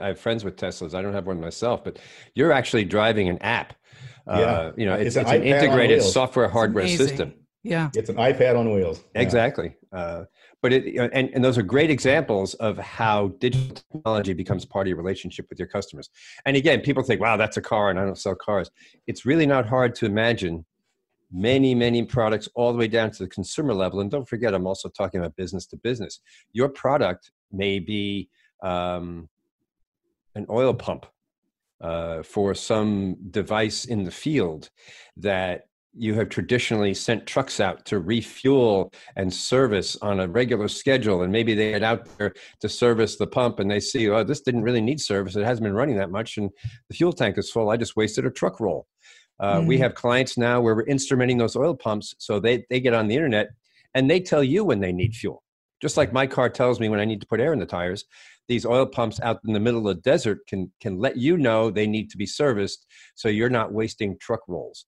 I have friends with Teslas. I don't have one myself, but you're actually driving an app. Yeah, It's it's an an iPad on integrated wheels. software It's hardware system. amazing. Yeah. It's an iPad on wheels. Yeah. Exactly. But and those are great examples of how digital technology becomes part of your relationship with your customers. And again, people think, wow, that's a car and I don't sell cars. It's really not hard to imagine many, many products all the way down to the consumer level. And don't forget, I'm also talking about business to business. Your product may be an oil pump for some device in the field that you have traditionally sent trucks out to refuel and service on a regular schedule. And maybe they get out there to service the pump and they see, oh, this didn't really need service. It hasn't been running that much. And the fuel tank is full. I just wasted a truck roll. We Mm. have clients now where we're instrumenting those oil pumps. So they get on the internet and they tell you when they need fuel. Just like my car tells me when I need to put air in the tires, these oil pumps out in the middle of the desert can let you know they need to be serviced so you're not wasting truck rolls.